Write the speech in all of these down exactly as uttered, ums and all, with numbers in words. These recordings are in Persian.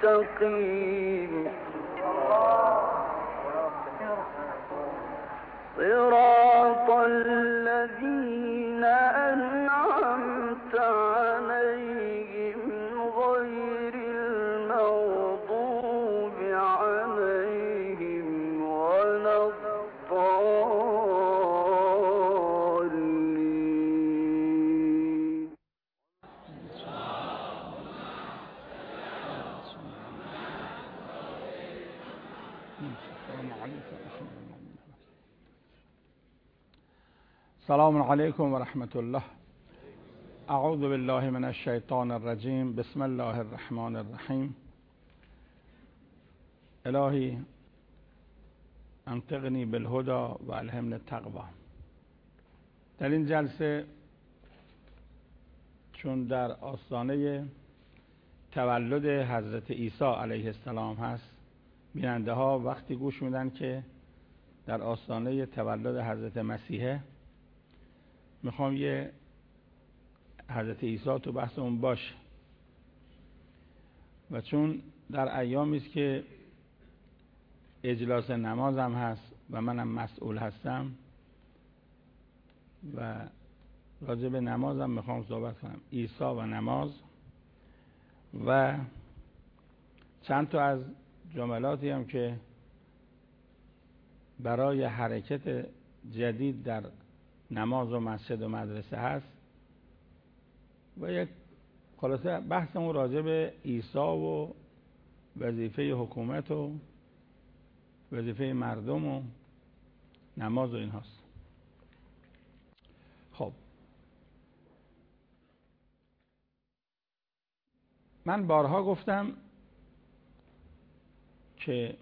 مستقيم صراط الذين أنعمت عليهم غير المغضوب عليهم ولا الضالين. السلام علیکم و رحمت الله. اعوذ بالله من الشیطان الرجیم. بسم الله الرحمن الرحیم. الهی انطقنی بالهدى و الهمنی التقوی. در این جلسه چون در آستانه تولد حضرت عیسی علیه السلام هست، بیننده ها وقتی گوش میدن که در آستانه تولد حضرت مسیحه، میخوام یه حضرت عیسی تو بحثمون باشه و چون در ایامی است که اجلاس نمازم هست و منم مسئول هستم و راجع به نمازم میخوام صحبت کنم، عیسی و نماز، و چند تا از جملاتی هم که برای حرکت جدید در نماز و مسجد و مدرسه هست و یک خلاصه بحثمون راجع به عیسی و وظیفه حکومت و وظیفه مردم و نماز و این هاست. خب من بارها گفتم که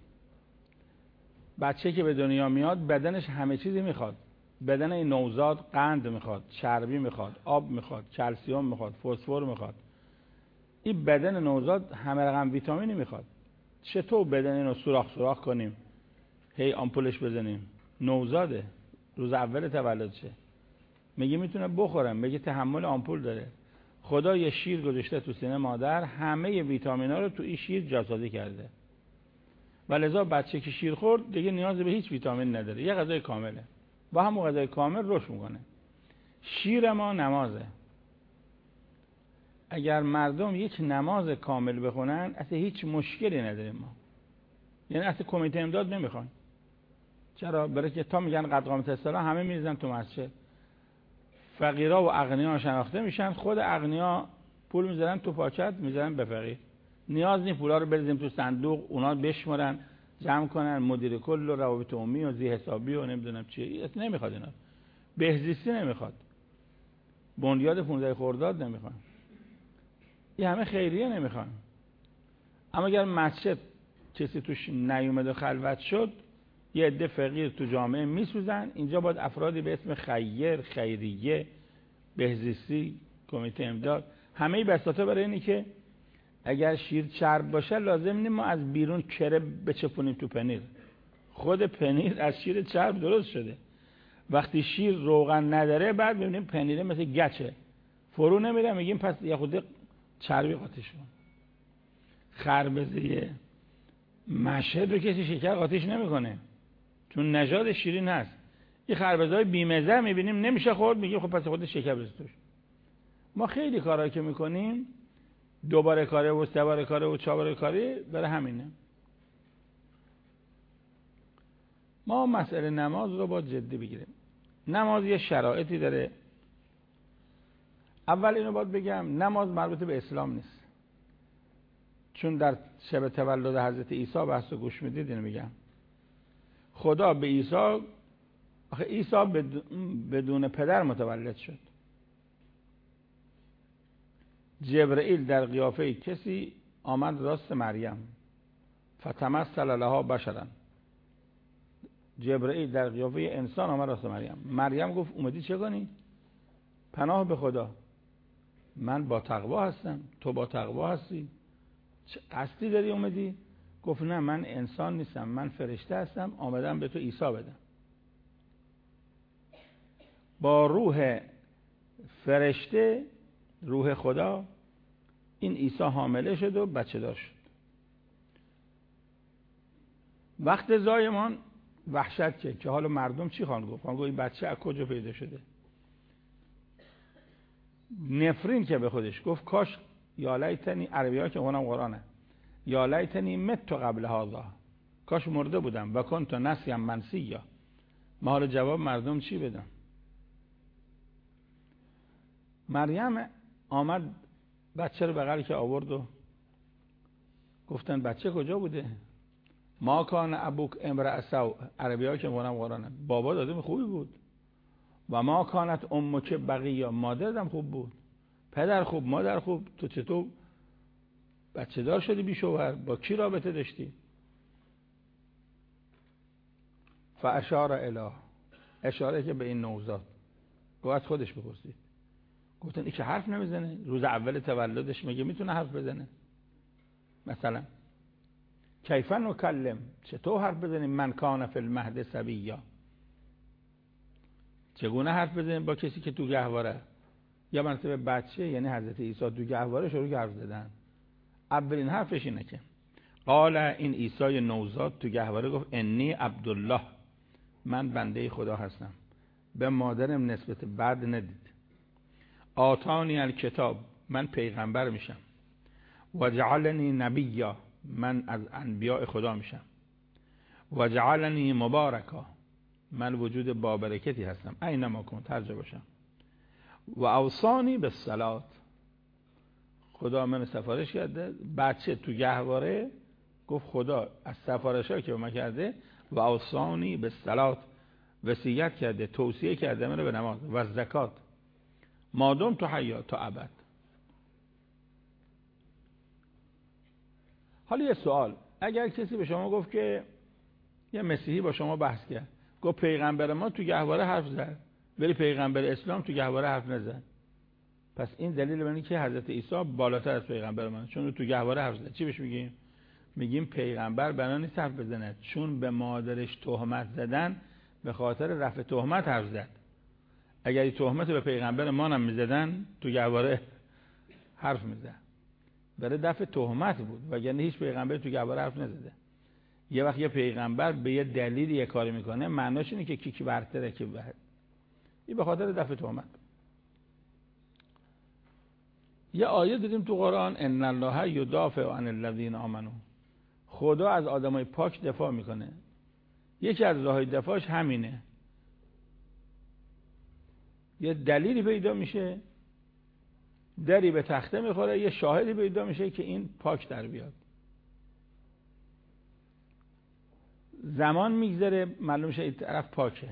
بچه که به دنیا میاد بدنش همه چیزی میخواد. بدن این نوزاد قند میخواد، چربی میخواد، آب میخواد، کلسیم میخواد، فسفر میخواد. این بدن نوزاد همه رقم ویتامینی میخواد. چطور بدن اینو سوراخ سوراخ کنیم هی آمپولش بزنیم؟ نوزاده، روز اول تولدشه، میگه میتونه بخورم، میگه تحمل آمپول داره. خدا یه شیر گذاشته تو سینه مادر، همه ویتامینا رو تو این شیر جاسازی کرده و لذا بچه که شیر خورد دیگه نیاز به هیچ ویتامین نداره، یه غذای کامله، با همون غذای کامل رشد میکنه. شیر ما نمازه. اگر مردم یک نماز کامل بخونن اصلا هیچ مشکلی نداریم ما، یعنی اصلا کمیته امداد نمیخوان. چرا؟ برای که تا میگن قد قامت الصلاة همه میریزن تو مسجد، فقیرا و اغنیا شناخته میشن، خود اغنیا پول میذارن تو پاکت میذارن به فقیر، نیاز نیست پولا رو بریزیم تو صندوق اونا بشمرن جمع کنن، مدیر کل و روابط عمومی و ذی حسابی و نمیدونم چیه، اصلا نمیخواد اینا. بهزیستی نمیخواد، بنیاد پانزده خرداد نمیخوان، این همه خیریه نمیخوان. اما اگر مسجد کسی توش نیومد و خلوت شد، یه عده فقیر تو جامعه میسوزن، اینجا باید افرادی به اسم خیر، خیریه، بهزیستی، کمیته امداد، همه بساطا برای اینی که اگر شیر چرب باشه لازم نیست ما از بیرون کره بچپونیم تو پنیر. خود پنیر از شیر چرب درست شده. وقتی شیر روغن نداره بعد ببینیم پنیره مثل گچه فرو نمیره، میگیم پس یه خود چربی قاطیش کن. خربزه مشهد رو کسی شکر قاطیش نمیکنه چون نژاد شیرین هست. این خربزه‌های بیمزه میبینیم نمیشه خورد، میگیم خب پس خود شکر بریز توش. ما خیلی کارهایی که میکنیم دوباره کاره و سه باره کاره و چهار باره کاری برای همینه. ما مسئله نماز رو با جدی بگیریم. نماز یه شرایطی داره. اول اینو باید بگم نماز مربوط به اسلام نیست، چون در شب تولد حضرت عیسی بحث رو گوش میدید اینو میگم. خدا به عیسی، آخه عیسی بدون پدر متولد شد. جبرئیل در قیافه کسی آمد راست مریم، فتمثل لها بشرا. جبرئیل در قیافه انسان آمد راست مریم. مریم گفت اومدی چه کنی؟ پناه به خدا، من با تقوا هستم، تو با تقوا هستی، چه قصدی داری اومدی؟ گفت نه من انسان نیستم، من فرشته هستم، آمدم به تو عیسی بدم. با روح فرشته، روح خدا، این عیسی حامله شد و بچه دار شد. وقت زایمان وحشت که که حالا مردم چی خوان گفت؟ خوان گفت این بچه از کجا پیدا شده؟ نفرین که به خودش گفت کاش یا لیتنی، عربی ها که اونم قرآنه، یا لیتنی مت قبل هذا، کاش مرده بودم و کنت نسیم منسیا. ما حالا جواب مردم چی بدم؟ مریم آمد بچه رو بغل که آورد و گفتن بچه کجا بوده؟ ما کان ابوک امرأ سوء، عربی ها که اونم قرآنه، بابا آدم خوبی بود. و ما کانت امک بقیه، مادرم خوب بود. پدر خوب، مادر خوب، تو چطور بچه دار شدی بی شوهر؟ با کی رابطه داشتی؟ فاشار اله، اشاره که به این نوزاد، گفت خودش بپرسید. گفتن این که حرف نمیزنه، روز اول تولدش میگه میتونه حرف بزنه؟ مثلا کیف نکلم، چطور حرف بزنیم من کان فی المهد صبیا، چگونه حرف بزنیم با کسی که تو گهواره؟ یا مرتبه بچه، یعنی حضرت عیسی تو گهواره شروع کرد حرف زدن. اولین حرفش اینه که قال، این عیسی نوزاد تو گهواره گفت انی عبدالله، من بنده خدا هستم، به مادرم نسبت بد ندید. آتانی الکتاب، من پیغمبر میشم. و جعلنی نبیا، من از انبیاء خدا میشم. و جعلنی مبارکا، من وجود بابرکتی هستم اینما کنت، هر جا باشم. و اوصانی بالصلاة، خدا من سفارش کرده. بچه تو گهواره گفت خدا از سفارش‌ها که به من کرده و اوصانی بالصلاة، وصیت کرده، توصیه کرده منو به نماز و زکات، مادام تو حیا، تا ابد. حالا یه سوال، اگر کسی به شما گفت که یه مسیحی با شما بحث کرد، گفت پیغمبر ما تو گهواره حرف زد ولی پیغمبر اسلام تو گهواره حرف نزد، پس این دلیل بر اینه که حضرت عیسی بالاتر از پیغمبر من، چون تو گهواره حرف زد. چی بهش میگیم؟ میگیم پیغمبر بنا نیست حرف بزنه، چون به مادرش تهمت زدن به خاطر رفع تهمت حرف زد. اگر این تهمت به پیغمبر ما هم میزدن تو گهواره حرف میزد، برای دفع تهمت بود، وگرنه هیچ پیغمبر تو گهواره حرف نزده. یه وقت یه پیغمبر به یه دلیلی یه کاری میکنه، معناش اینه که کی کی برتره کی بهتره، این به خاطر دفع تهمت. یه آیه دیدیم تو قرآن، ان الله یدافع عن الذین آمنوا، خدا از آدمای پاک دفاع میکنه. یکی از راههای دفاعش همینه، یه دلیلی پیدا میشه، دری به تخته میخوره، یه شاهدی پیدا میشه که این پاک در بیاد. زمان میگذره معلوم میشه این طرف پاکه.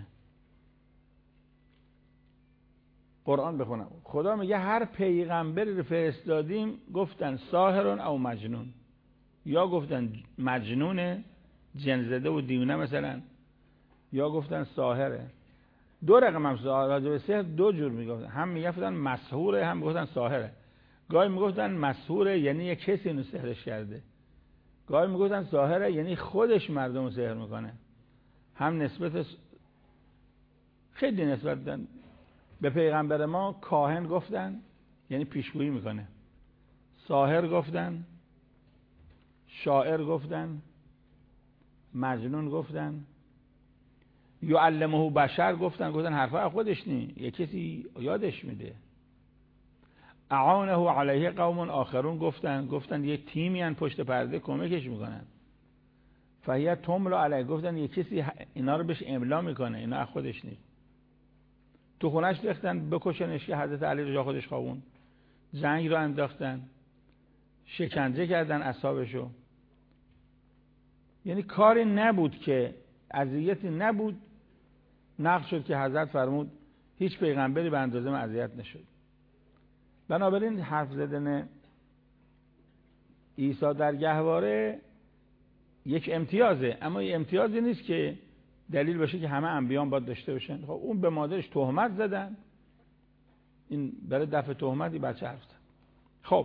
قرآن بخونم، خدا میگه هر پیغمبری رو فرستادیم گفتن ساحرون او مجنون، یا گفتن مجنونه، جن زده و دیونه مثلا، یا گفتن ساحره. دو رقم هم راجع به سحر دو جور میگفتن، هم میگفتن مسحوره، هم میگفتن ساحره. گاهی میگفتن مسحوره یعنی یک کسی اینو سحرش کرده، گاهی میگفتن ساحره یعنی خودش مردم رو سحر میکنه. هم نسبت خیلی نسبت دادن به پیغمبر ما. کاهن گفتن یعنی پیشگویی میکنه، ساحر گفتن، شاعر گفتن، مجنون گفتن، یعلمه بشر گفتن، گفتن حرفا خودش نی، یه کسی یادش میده. اعانه علیه قوم آخرون گفتن، گفتن یه تیمی ان پشت پرده کمکش میکنن. فهیه تملا علیه، گفتن یه کسی اینا رو بهش املا میکنه، اینا خودش نیست. تو خونش ریختن بکشنش که حضرت علی رو جا خودش خوابوند. جنگ رو انداختن، شکنجه کردن اصحابشو. یعنی کاری نبود که اذیتی نبود، نقل شد که حضرت فرمود هیچ پیغمبری به اندازه من اذیت نشد. بنابراین حرف زدن عیسی در گهواره یک امتیازه، اما این امتیازی نیست که دلیل باشه که همه انبیان باید داشته باشن. خب اون به مادرش تهمت زدن، این برای دفع تهمتی بچه حرف زد. خب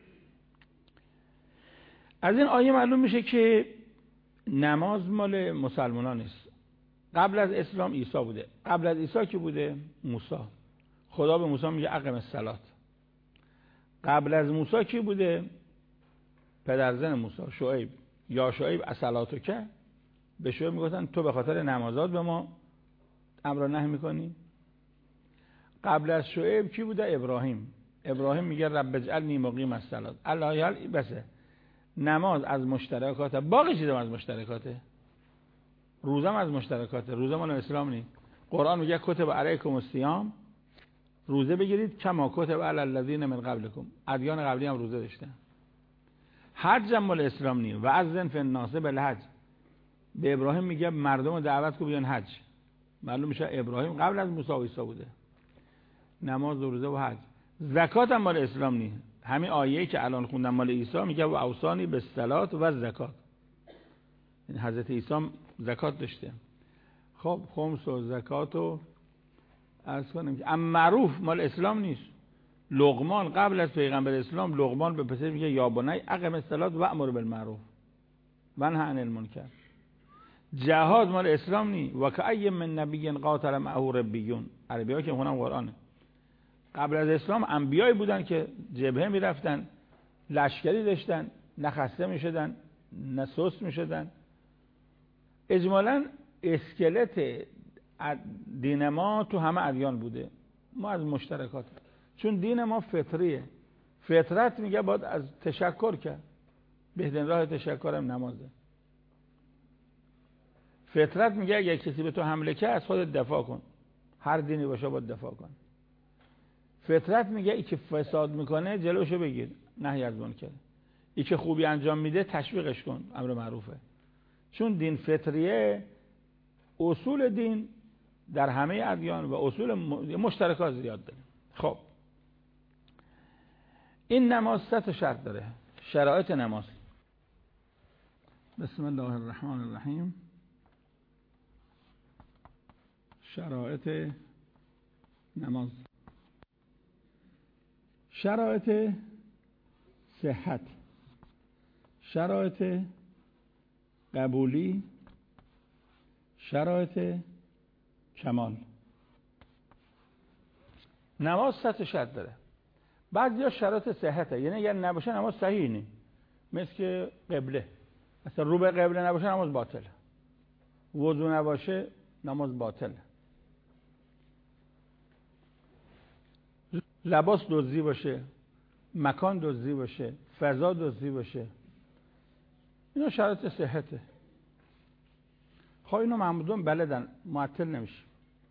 از این آیه معلوم میشه که نماز مال مسلمانان نیست. قبل از اسلام عیسی بوده. قبل از عیسی کی بوده؟ موسی. خدا به موسی میگه اقم الصلاة. قبل از موسی کی بوده؟ پدرزن موسی شعیب. یا شعیب الصلاتک، به شعیب میگفتن تو به خاطر نمازات به ما امر و نهی میکنی. قبل از شعیب کی بوده؟ ابراهیم. ابراهیم میگه رب اجعلنی مقیم الصلاة. الله بسه نماز از مشترکات، باقی چیزا از مشترکاته. روزم از مشترکاته. روزه مال اسلام نیست. قرآن میگه کتب علیکم الصیام، روزه بگیرید کما کتب علی الذین من قبلکم. ادیان قبلی هم روزه داشتن. حج هم مال اسلام نیست. و اذن فی الناس بالحج. به ابراهیم میگه مردم رو دعوت کن بیان حج. معلوم میشه ابراهیم قبل از موسی و عیسی بوده. نماز و روزه و حج. زکات هم مال اسلام نیست. همین آیه‌ای که الان خوندم مال عیسی میگه و اوصانی بالصلاة و زکات. این حضرت عیسی زکات داشته. خب خمس و زکات و عرض کنم که ام معروف مال اسلام نیست. لقمان قبل از پیغمبر اسلام لقمان به پسر میگه یا بنی اقم الصلاة و امر بالمعروف و نهی عن المنکر. جهاد مال اسلام نیست. و کأی من نبی قاتل معه ربیون. عربی‌ها که میخونن قرآنه. قبل از اسلام انبیایی بودن که جبهه میرفتن، لشکری داشتن، نه خسته میشدن نه سست میشدن. اجمالاً اسکلت دین ما تو همه ادیان بوده. ما از مشترکات، چون دین ما فطریه. فطرت میگه باید از تشکر کرد. بهترین راه تشکر هم نمازه. فطرت میگه اگه کسی به تو حمله کرد از خودت دفاع کن. هر دینی باشه باید دفاع کن. فطرت میگه ای که فساد میکنه جلوشو بگیر، نهی از منکر. ای که خوبی انجام میده تشویقش کن، امر معروفه. چون دین فطریه، اصول دین در همه ادیان و اصول مشترکات زیاد داره. خب این نماز سه تا شرط داره. شرایط نماز. بسم الله الرحمن الرحیم. شرایط نماز. شرایط صحت، شرایط قبولی، شرایط کمال. نماز سه تا شرط داره. بعضیا شرایط صحته، یعنی اگر نباشه نماز صحیح نیست. مثل که قبله، اصلا رو به قبله نباشه نماز باطله. وضو نباشه نماز باطله. لباس دزدی باشه، مکان دزدی باشه، فضا دزدی باشه، اینا شرایط صحته. خب اینو معمودون بلدن، معطل نمیشه.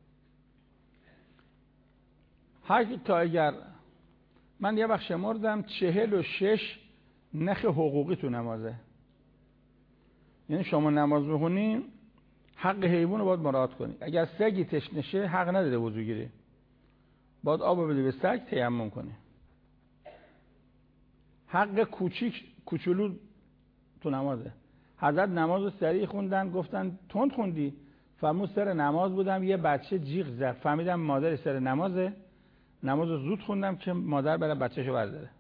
هر تا اگر من یه وقت شمردم چهل و شش نخ حقوقی تو نمازه. یعنی شما نماز میخونی حق حیوان رو باید مراعات کنی. اگر سگی تشنشه حق نداره وضو گیری، باید آب بدی به سگ تیمم کنی. حق کوچیک کوچولو تو نمازه. حضرت نماز رو سریع خوندن، گفتن تند خوندی. فرمود سر نماز بودم یه بچه جیغ زد، فهمیدم مادر سر نمازه، نماز رو زود خوندم که مادر بره بچه‌شو برداره.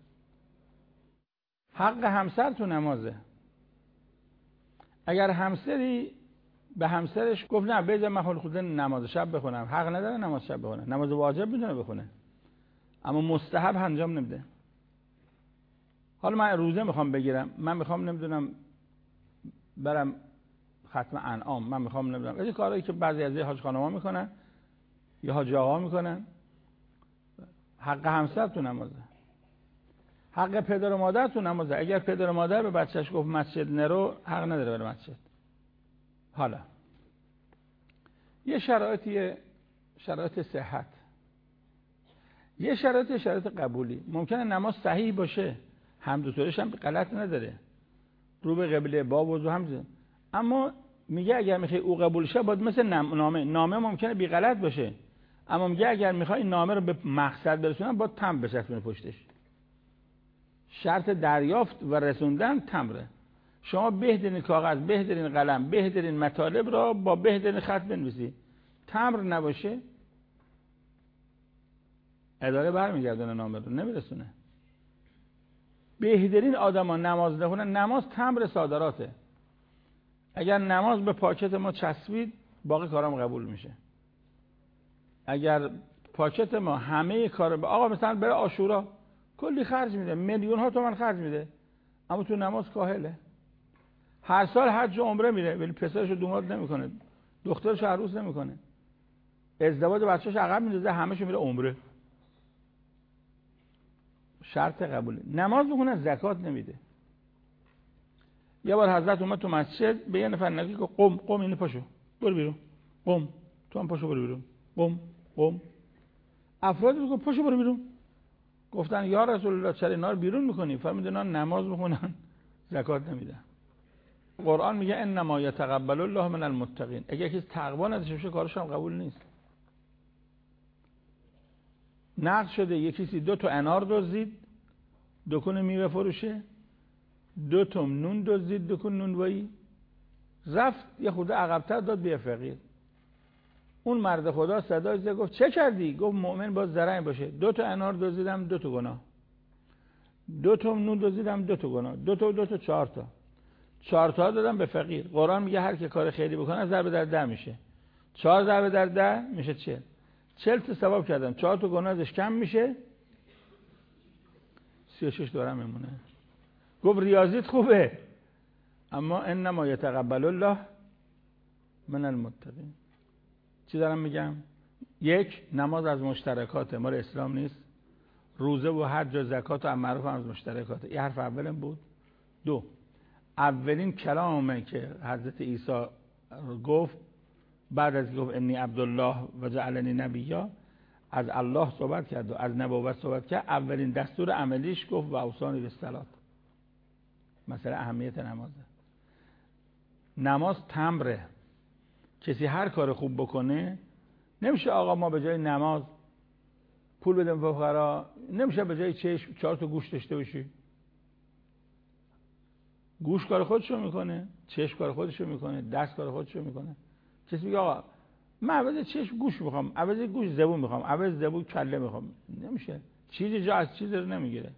حق همسر تو نمازه. اگر همسری به همسرش گفت نه بذار من خود نماز شب بخونم، حق نداره نماز شب بخونه. نماز واجب میدونه بخونه، اما مستحب انجام نمیده. حالا من روزه میخوام بگیرم، من میخوام نمیدونم برم ختم انعام، من میخوام نمیدونم این کارهایی که بعضی از حاج خانم‌ها میکنن یا حاج آقا میکنن. حق همسر تو نمازه. حق پدر و مادر تو نمازه. اگر پدر و مادر به بچهش گفت مسجد نرو، حق نداره بره مسجد. حالا یه شرایطی، شرایط صحت، یه شرایط شرایط قبولی. ممکنه نماز صحیح باشه، حمد و سورش هم غلط نداره، رو به قبله با وضو هم، اما میگه اگر میخوای او قبول شه باید مثل نامه. نامه ممکنه بی غلط باشه، اما میگه اگر میخوای نامه رو به مقصد برسونن باید تمبر بچسبونه پشتش. شرط دریافت و رسوندن تمبره. شما بهترین کاغذ، بهترین قلم، بهترین مطالب را با بهترین خط بنویسی، تمبر نباشه اداره برمیگردونه نامه رو نمیرسونه. بهترین آدما نماز نخونن. نماز تمبر صادراته. اگر نماز به پاکت ما چسبید باقی کارام قبول میشه. اگر پاکت ما همه کار به آقا مثلا برای عاشورا کلی خرج میده، میلیون ها تومان خرج میده، اما تو نماز کاهله. هر سال حج و عمره میره ولی پسرشو دوماد نمیکنه، دخترشو عروس نمیکنه، ازدواج بچه‌ش عقب میندازه، همه‌شو میره عمره. شرط قبوله. نماز میخونه زکات نمیده. یه بار حضرت اومد تو مسجد به یه نفر نگه که قم قم اینو پاشو برو بیرون، قم تو هم پاشو برو بیرون، قم قم. افراد میگن پاشو برو بیرون. گفتن یا رسول الله چرا اینا رو بیرون میکنی؟ فرمودن نماز میخونن زکات نمیدن. قرآن میگه انما یتقبل الله من المتقین. اگه کسی تقوا نداشته باشه کارش هم قبول نیست. نقد شده یه کسی دو تا انار دزدید، دو کنه میوه فروشه، دو تا نون دزدید، دو کنه نونوایی، رفت یه خورده عقب‌تر داد به فقیر. اون مرد خدا صدای زد گفت چه کردی؟ گفت مؤمن باز زرنگ باشه. دو تا انار دزدیدم، دو تا گناه. دو تا نون دزدیدم، دو تا گناه. دو تا دو تا چهار تا. چهار تا دادم به فقیر. قرآن میگه هر کی کار خیری بکنه ضرب در ده میشه. چهار ضرب در ده میشه چهل. چهل تا ثواب کردم. چهار تا گناه ازش کم میشه. سی و شش دورم میمونه. گفت ریاضیت خوبه اما انما یتقبل الله من المتقین. چی دارم میگم؟ یک، نماز از مشترکات مال اسلام نیست. روزه و حج و زکات و امر معروف از مشترکات. این حرف اولم بود. دو، اولین کلامه که حضرت عیسی گفت بعد از گفت انی عبدالله و جعلنی نبیا، از الله صحبت کرد و از نبوت صحبت کرد. اولین دستور عملیش گفت و اوصانی بالصلاة. مثلا اهمیت نمازه. نماز تمره. کسی هر کار خوب بکنه نمیشه آقا ما به جای نماز پول بدیم به فقرا، نمیشه به جای چشم چهار تا گوش داشته باشی. گوش کار خودشو میکنه، چشم کار خودشو میکنه، دست کار خودشو میکنه. کسی میگه آقا من عوض چشم گوش میخوام، عوض گوش زبون میخوام، عوض زبون کله میخوام. نمیشه. چیزی جا از چیزی رو نمیگیره.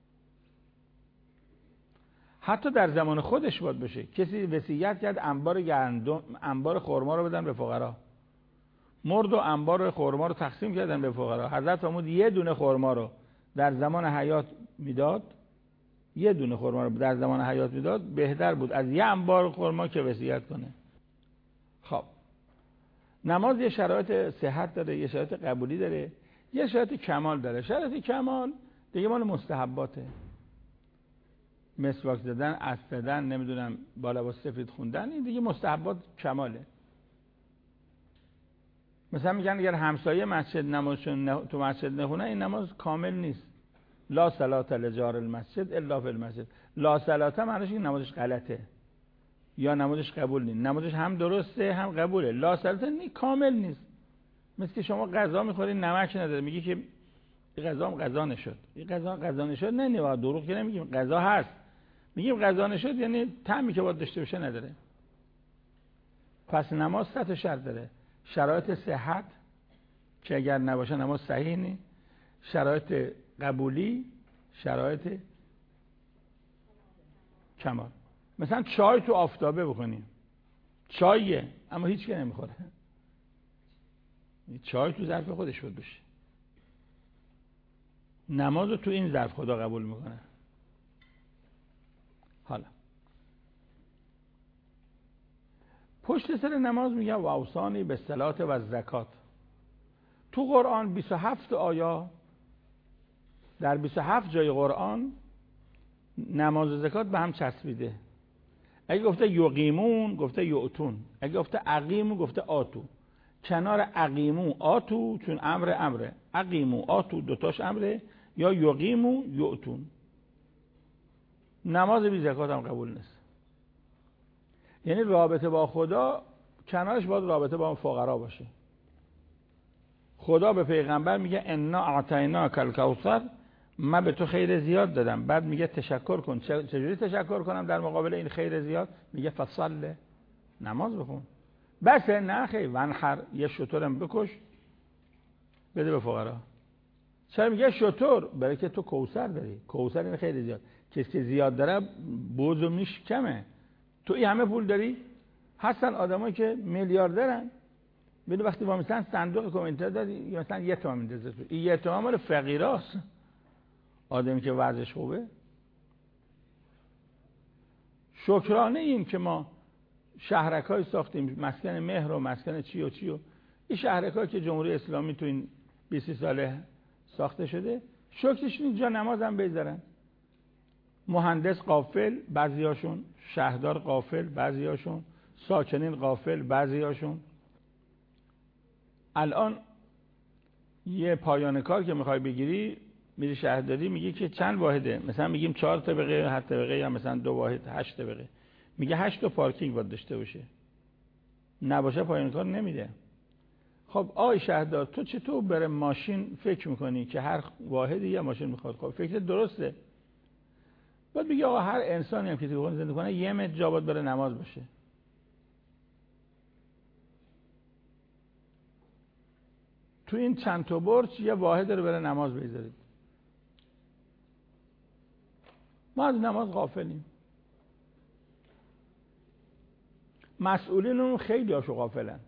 حتی در زمان خودش باید بشه. کسی وصیت کرد انبار گندم، انبار خرما رو بدن به فقرا. مرد و انبار خرما رو تقسیم کردن به فقرا. حضرت فرمود یه دونه خرما رو در زمان حیات میداد، یه دونه خرما رو در زمان حیات میداد بهتر بود از یه انبار خرما که وصیت کنه. خب نماز یه شرایط صحت داره، یه شرایط قبولی داره، یه شرایط کمال داره. شرایط کمال دیگه مال مستحباته. مسواک زدن، عطر زدن، نمیدونم با لباس سفید خوندن، این دیگه مستحبات کماله. مثلا میگن اگر همسایه مسجد نمازشون تو مسجد نخونه این نماز کامل نیست. لا صلاة لجار المسجد الا فی المسجد. لا صلاة معنیش این نمازش غلطه یا نمازش قبول نیست. نمازش هم درسته هم قبوله. لا صلاة نی کامل نیست. مثل که شما غذا میخورید نمک نداره، میگی که این غذا هم غذا نشد. این غذا غذا نشد نه نه دروغ که نمیگیم، غذا هست. میگیم غذا نشد یعنی طعمی که باید داشته باشه نداره. پس نماز سه تا شرط داره. شرایط صحت که اگر نباشه نماز صحیح نیست، شرایط قبولی، شرایط کمال. مثلا چای تو آفتابه بکنیم، چاییه اما هیچ که نمیخوره، چای تو ظرف خودش بود بشه. نماز رو تو این ظرف خدا قبول میکنه. حالا پشت سر نماز میگه و اوصانی بالصلاة و الزکات. تو قرآن بیست و هفت آیه در بیست و هفت جای قرآن نماز و زکات به هم چسبیده. اگه گفته یقیمون گفته یؤتون، اگه گفته اقیمو گفته آتو. کنار اقیمو آتو چون امر امره، اقیمو آتو دوتاش امره، یا یقیمو یؤتون. نماز بی زکات هم قبول نیست. یعنی رابطه با خدا کنارش باید رابطه با فقرا باشه. خدا به پیغمبر میگه انا اعطیناک الکوثر، من به تو خیر زیاد دادم. بعد میگه تشکر کن. چجوری تشکر کنم در مقابل این خیر زیاد؟ میگه فصل، نماز بخون. بس نه خیر ونحر، یه شترم بکش بده به فقرا. چرا میگه شتر؟ برای که تو کوثر داری. کوثر این خیر زیاد. کسی که زیاد داره بوز و میش کمه. تو این همه پول داری؟ هستن آدمایی که میلیاردرن، ببین وقتی وامیستن صندوق کمیته دادی یا مثلا یه تومن میندازه. این یه تومن مال فقیراست. آدمی که وضعش خوبه شکرانه ایم که ما شهرک‌های ساختیم، مسکن مهر و مسکن چی و چی و این شهرک‌هایی که جمهوری اسلامی تو این بیست ساله ساخته شده، شکرش اینجا نماز هم بذارن. مهندس غافل بعضیاشون، شهردار غافل بعضیاشون، ساکنین غافل بعضیاشون. الان یه پایان کار که میخوای بگیری میری شهرداری میگه که چند واحده، مثلا میگیم چهار طبقه، هشت طبقه، یا مثلا دو واحد هشت طبقه، میگه هشت تا پارکینگ باید داشته باشه، نباشه پایان کار نمیده. خب آقای شهردار تو چطور بره ماشین فکر میکنی که هر واحدی یه ماشین میخواد؟ خب فکر درسته. باید بگی آقا هر انسانی هم که تو خونه زندگی کنه یه متر جا باید بره نماز باشه. تو این چند تا برج یه واحد رو بره نماز بذارید. ما از نماز غافلیم. مسئولینمون خیلی هاشو غافلن.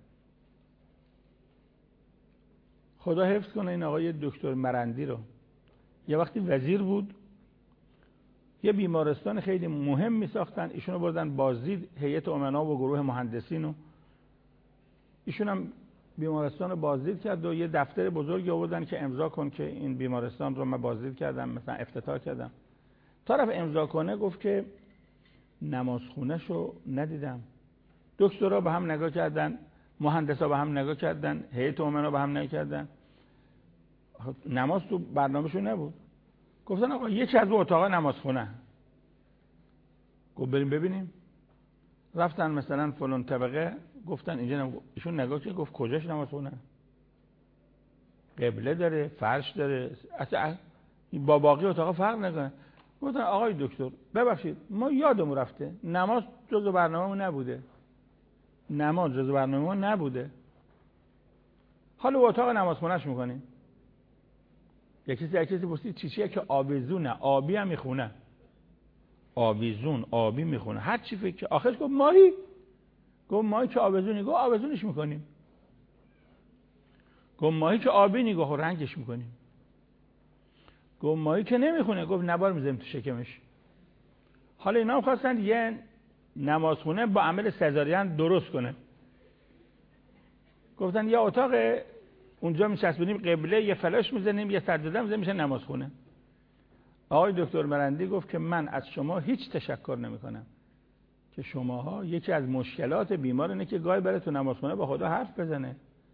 خدا حفظ کنه این آقای دکتر مرندی رو. یه وقتی وزیر بود، یه بیمارستان خیلی مهم می ساختن، ایشونو بردن بازدید، هیئت امنا و گروه مهندسین و ایشون هم بیمارستان رو بازدید کرد و یه دفتر بزرگی آوردن که امضا کن که این بیمارستان رو من بازدید کردم، مثلا افتتاح کردم. طرف امضا کنه گفت که نمازخونه‌شو ندیدم. دکترها به هم نگاه کردن، مهندسا به هم نگاه کردن، هیئت امنا به هم نگاه کردن، نماز تو برنامه‌شون نبود. گفتن آقا یکی از اتاق نمازخونه. گفت بریم ببینیم. رفتن مثلا فلان طبقه، گفتن اینجا نم... ایشون نگاه کرد گفت کجاش نمازخونه؟ قبله داره، فرش داره، اصلا با باقی اتاقا فرق نکنه. گفتن آقای دکتر ببخشید ما یادمون رفته، نماز جزو برنامه‌مون نبوده. نماز جزو برنامه‌مون نبوده. حالا اتاق نمازخونه‌اش می‌کنیم. یکی کسی یکی کسی پرسید چی چیه که آویزونه، آبی هم میخونه. آویزون، آبی میخونه. هر چی فکر آخرش گفت ماهی. گفت ماهی که آویزونی، گفت آویزونش میکنیم. گفت ماهی که آبی نی، گفت رنگش میکنیم. گفت ماهی که نمیخونه، گفت نبار میذاریم تو شکمش. حالا اینا هم خواستن یه نمازخونه با عمل سزارین درست کنه. گفتن یه اتاق اونجا میچسبونیم قبله، یه فلاش میزنیم، یه سجاده میزنیم، میشه نمازخونه. آقای دکتر مرندی گفت که من از شما هیچ تشکر نمیکنم که شماها یکی از مشکلات بیمار اینه که گاهی بره تو نمازخونه با خدا حرف بزنه.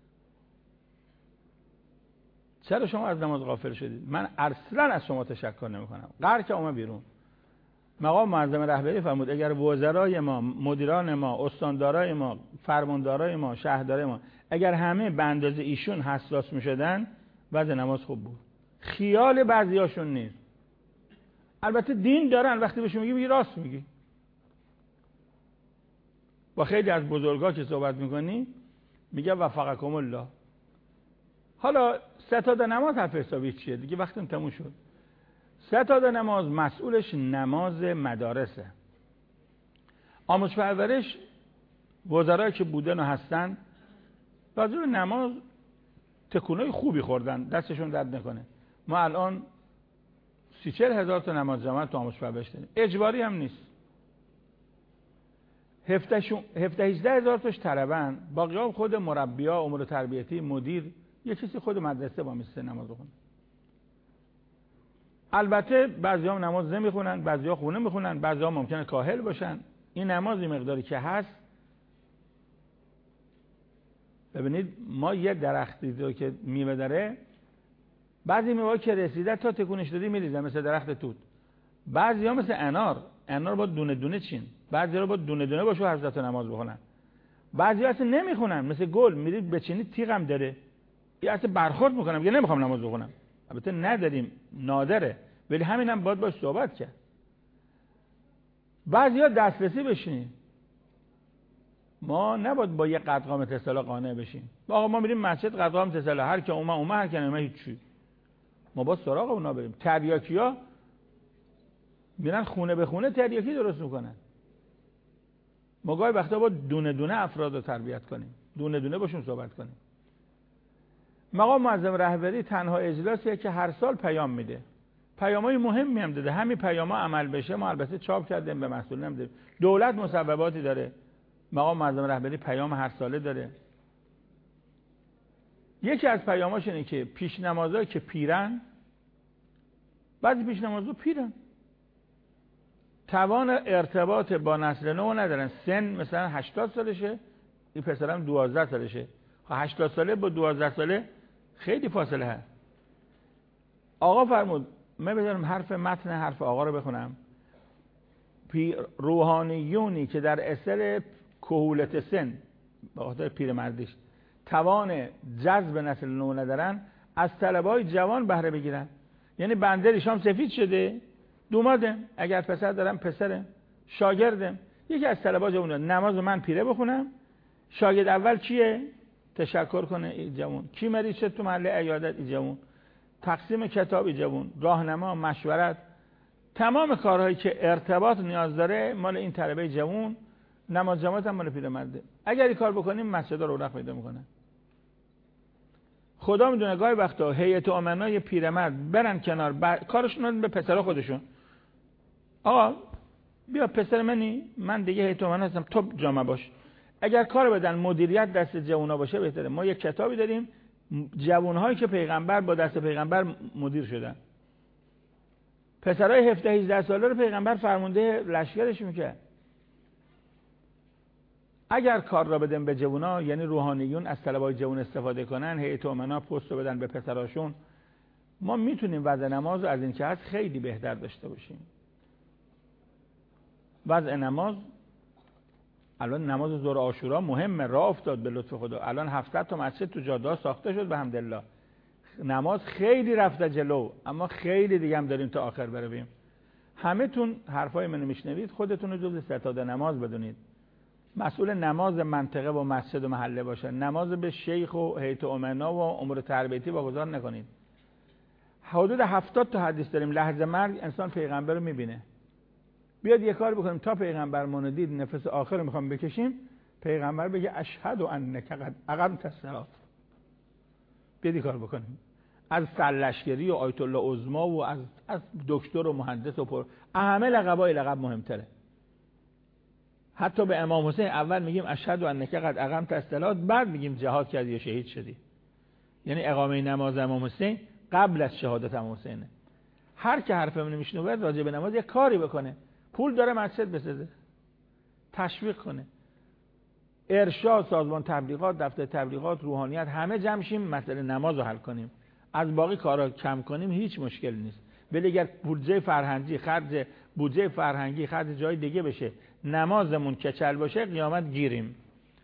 چرا شما از نماز غافل شدید؟ من اصلا از شما تشکر نمیکنم. قهر که اومد بیرون. مقام معظم رهبری فرمود اگر وزرای ما، مدیران ما، استاندارای ما، فرماندارای ما، شهردارای ما اگر همه به اندازه ایشون حساس میشدن وضع نماز خوب بود. خیال بعضیاشون نیست. البته دین دارن، وقتی بهشون میگی میگی راست میگی. با خیلی از بزرگا که صحبت میکنی میگه وفقکم الله. حالا ستاد نماز حرف حسابی چیه دیگه؟ وقتم تموم شد. ستاد نماز مسئولش نماز مدارسه. آموزش پرورش وزرایی که بودن و هستن بعضی رو نماز تکونای خوبی خوردن، دستشون درد نکنه. ما الان سی چهل هزار تا نماز جماعت تو آموزش پرورش داریم. اجباری هم نیست. هفده هجده هزار تاش طلبن، باقی ها خود مربیا، امور تربیتی، مدیر، یه کسی خود مدرسه با میسته نماز بخونه. البته بعضی ها نماز نمیخونن، بعضی ها خونه میخونن، بعضی ها ممکنه کاهل باشن. این نمازی مقداری که هست، ببینید ما یه درختی رو که میوه داره، بعضی میوه که رسیده تا تکونش دادی میریزه مثل درخت توت. بعضی ها مثل انار، انار با دونه دونه چین، بعضی ها با دونه دونه باشو هر تا نماز بخونن. بعضی ها اصلا نمیخونن مثل گل، میرید بچینید تیغم داره، یا اصلا برخورد میکنم، یا نمیخوام نماز بخونم. البته نداریم، نادره، ولی همین هم باید باش صحبت کرد. بعضی ها دسترسی بشینید. ما نباید با یه قد قامت اصطلاح قانع بشیم. آقا ما میریم مسجد قد قامت اصطلاح، هر کی اومد اومد، هر کی نمیاد هیچ. ما با سراغ اونا بریم. تریاکی‌ها میرن خونه به خونه تریاکی درست میکنن. ما گاهی وقتا با دونه دونه افراد رو تربیت کنیم، دونه دونه باشون صحبت کنیم. مقام معظم رهبری تنها اجلاسیه که هر سال پیام میده. پیامای مهمی هم داده. همین پیاما عمل بشه ما البته چاپ کردیم به مسئولین هم دادیم. دولت مصوباتی داره، مقام معظم رهبری پیام هر ساله داره. یکی از پیاماش اینه که پیش نمازایی که پیرن، بعضی پیش نمازا پیرن، توان ارتباط با نسل نو ندارن. سن مثلا هشتاد سالشه، این پسرم دوازده سالشه. هشتاد ساله با دوازده ساله خیلی فاصله هست. آقا فرمود من بذارم حرف متن حرف آقا رو بخونم. روحانیونی که در اصل کهولت سن به خاطر پیرمردیش توان جذب نسل نو ندارن، از طلبای جوان بهره بگیرن. یعنی بنده ریشام سفید شده، دومادم، اگر پسر دارم پسرم، شاگردم، یکی از طلبا جوان نماز من پیره بخونم، شاگرد اول کیه؟ تشکر کنه این جوان. کی مریض شد تو محله عیادت؟ این جوان. تقسیم کتاب این جوان، راهنما، مشورت، تمام کارهایی که ارتباط نیاز داره مال این طلبه جوان. نماز جماعت هم مال پیرمرده. اگر این کار بکنیم مسجدها رونق پیدا میکنه. خدا میدونه گاهی وقتا هیئت امنای پیرمرد برن کنار ب... کارشون به پسرا خودشون، آقا بیا پسر منی، من دیگه هیئت امنا هستم، تو جامعه باش. اگر کار بدن مدیریت دست جوونا باشه بهتره. ما یک کتابی داریم جوانهایی که پیغمبر با دست پیغمبر مدیر شدن. پسرای هفده هجده ساله رو پیغمبر فرمانده لشکرش میکرد. اگر کار را بدن به جوونا، یعنی روحانیون از طلبای جوان استفاده کنن، هیئت امنا پست رو بدن به پسراشون، ما میتونیم وضع نماز رو از این که هست خیلی بهتر داشته باشیم. وضع نماز الان نماز ظهر عاشورا مهمه، راه افتاد به لطف خدا. الان هفتصد تا مسجد تو جاده ساخته شد به حمدالله. نماز خیلی رفته جلو، اما خیلی دیگه هم داریم تا آخر برویم. همه تون حرفای منو میشنوید، خودتون رو جز ستاد نماز بدونید. مسئول نماز منطقه و مسجد و محله باشه. نماز به شیخ و هیئت امنا و امور تربیتی واگذار نکنید. حدود هفتاد تا حدیث داریم لحظه مرگ انسان پیغمبر رو میبینه. بیاد یه کار بکنیم تا پیغمبرمون دید نفس آخر رو میخوام بکشیم، پیغمبر بگه اشهد انک قد اقمت الصلاة. بیاد کار بکنیم. از سرلشکری و آیت الله عظمی و از از دکتر و مهندس و پر همه لقبای لقب مهمتره. حتی به امام حسین اول میگیم اشهد انک قد اقمت الصلاة، بعد میگیم جهاد کردی یا شهید شدی. یعنی اقامه نماز امام حسین قبل از شهادت امام حسینه. هر که حرفمون میشنوه راجع به نماز یه کاری بکنه. پول داره مسجد بسازه، تشویق کنه، ارشاد، سازمان تبلیغات، دفتر تبلیغات، روحانیت، همه جمع شیم مسئله نماز رو حل کنیم. از باقی کارا کم کنیم هیچ مشکلی نیست. ولی اگر بودجه فرهنگی خرج بودجه فرهنگی خرج جای دیگه بشه، نمازمون کچل باشه، قیامت گیریم.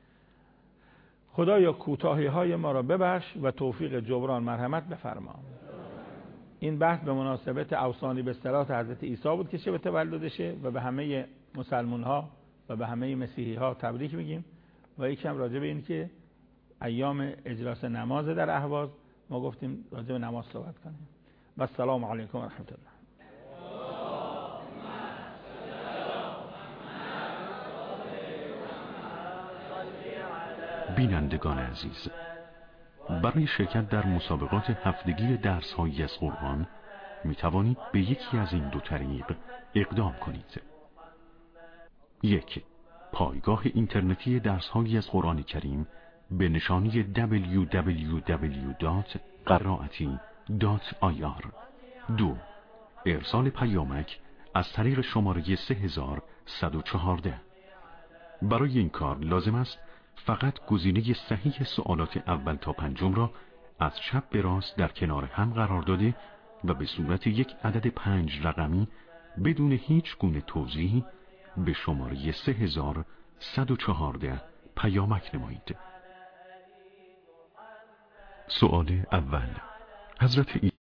خدایا کوتاهی های ما را ببخش و توفیق جبران مرحمت بفرما. این بحث به مناسبت اوصانی به صلات حضرت عیسی بود که شب تولدشه و به همه مسلمان ها و به همه مسیحی ها تبریک میگیم. و یکم راجع به این که ایام اجلاس نماز در اهواز ما گفتیم راجع به نماز صحبت کنیم. و السلام علیکم و رحمت الله. بینندگان عزیز، برای شرکت در مسابقات هفتگی درس‌هایی از قرآن می توانید به یکی از این دو طریق اقدام کنید. یک، پایگاه اینترنتی درس‌هایی از قرآن کریم به نشانی دبلیو دبلیو دبلیو دات قرائتی دات آی آر. دو، ارسال پیامک از طریق شماره سه هزار و صد و چهارده. برای این کار لازم است فقط گزینه صحیح سوالات اول تا پنجم را از چپ به راست در کنار هم قرار داده و به صورت یک عدد پنج رقمی بدون هیچ گونه توضیحی به شماره سه هزار و صد و چهارده پیامک نمایید. سوال اول: حضرت